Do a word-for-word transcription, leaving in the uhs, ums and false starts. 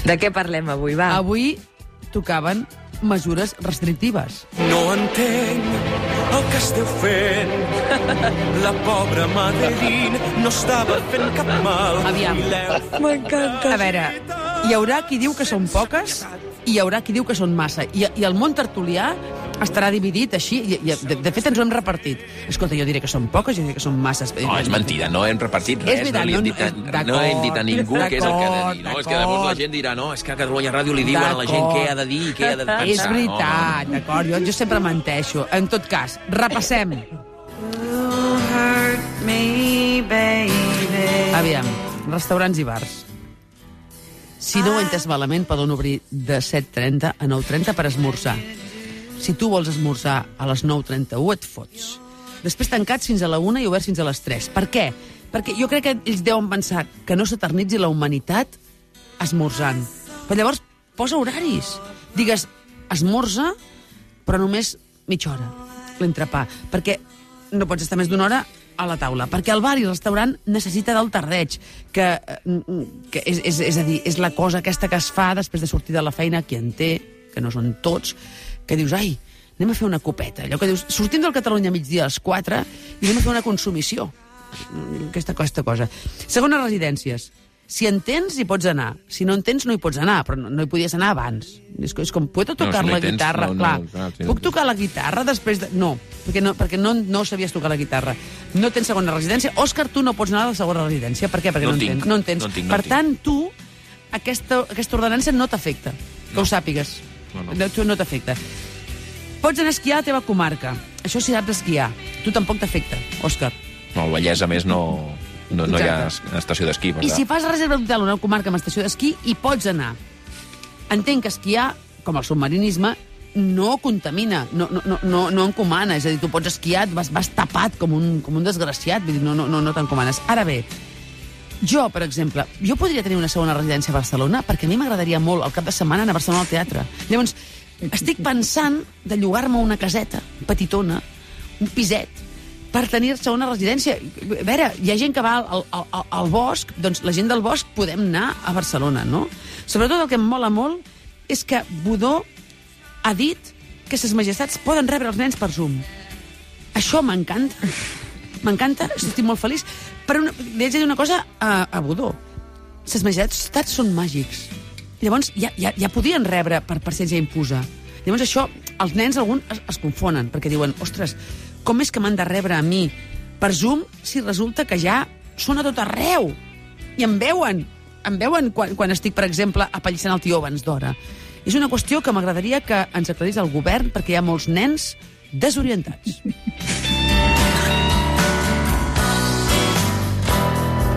De què parlem avui, va? Avui tocaven mesures restrictives. No entenc el que esteu fent. La pobra Madeline no estava fent cap mal. Aviam. M'encanta. A veure, hi haurà qui diu que són poques i hi haurà qui diu que són massa. I, i el món tertulià estarà dividit així. I, i, de, de fet, ens ho hem repartit. Escolta, jo diré que són poques, jo diré que són masses. No, és mentida, no hem repartit res. És veritat, no, li hem dit a, no, no hem dit a ningú què és el que ha de dir. No, és que llavors la d'acord. gent dirà, no, és que a Catalunya Ràdio li diuen a la gent què ha de dir i què ha de pensar. És veritat, no, d'acord? Jo, jo sempre menteixo. En tot cas, repassem. Aviam, restaurants i bars. Si no ho he entès malament, poden obrir de set trenta a nou trenta per esmorzar. Si tu vols esmorzar a les nou trenta-u, et fots. Després tancats fins a la una i oberts fins a les tres. Per què? Perquè jo crec que ells deuen pensar que no s'eternitzi la humanitat esmorzant. Però llavors posa horaris. Digues, esmorza, però només mitja hora, l'entrepà. Perquè no pots estar més d'una hora a la taula, perquè el bar i el restaurant necessita del tardeig, que, que és, és, és a dir, és la cosa aquesta que es fa després de sortir de la feina, qui en té, que no són tots, que dius, ai, anem a fer una copeta. Allò que dius, sortim del Catalunya a migdia a les quatre i anem a fer una consumició. Aquesta, aquesta cosa. Segona, residències. Si en tens, hi pots anar. Si no en tens, no hi pots anar, però no, no hi podies anar abans. És, és com, puedo tocar No, si no la hi tens, guitarra? no, no, Clar, clar, si no puc tens. tocar la guitarra després de... No, perquè no, perquè no, no sabies tocar la guitarra. No tens segona residència. Òscar, tu no pots anar a la segona residència. Per què? Perquè No no, en en tinc. tens. No en tens. No en tinc, no per en tinc. tant, tu, aquesta, aquesta ordenança no t'afecta. Que No. ho sàpigues. No, no. No, tu no t'afecta. Pots anar a esquiar a la teva comarca. Això si saps esquiar. Tu tampoc t'afecta, Òscar. No, al Vallès, a més, no, no, no hi ha Exacte. estació d'esquí. per I tant. si fas reserva d'hotel a una comarca amb estació d'esquí, hi pots anar. Entenc que esquiar, com el submarinisme, no contamina, no, no, no, no, no encomana. És a dir, tu pots esquiar, vas, vas tapat com un, com un desgraciat, vull dir, no, no, no, no t'encomanes. Ara bé, jo, per exemple, jo podria tenir una segona residència a Barcelona perquè a mi m'agradaria molt el cap de setmana anar a Barcelona al teatre. Llavors, estic pensant de llogar-me una caseta petitona, un piset, per tenir segona residència. A veure, hi ha gent que va al, al, al, al bosc, doncs la gent del bosc podem anar a Barcelona, no? Sobretot el que em mola molt és que Budó ha dit que ses majestats poden rebre els nens per Zoom. Això m'encanta. M'encanta, estic molt feliç. Però una, li haig de dir una cosa a, a Budó. Ses majestats són màgics. Llavors ja, ja, ja podien rebre per, per ser ja imposa. Llavors això, els nens alguns es, es confonen, perquè diuen, ostres, com és que m'han de rebre a mi per Zoom si resulta que ja són a tot arreu? I em veuen, em veuen quan, quan estic, per exemple, apallissant el tió abans d'hora. És una qüestió que m'agradaria que ens aclarís el govern, perquè hi ha molts nens desorientats.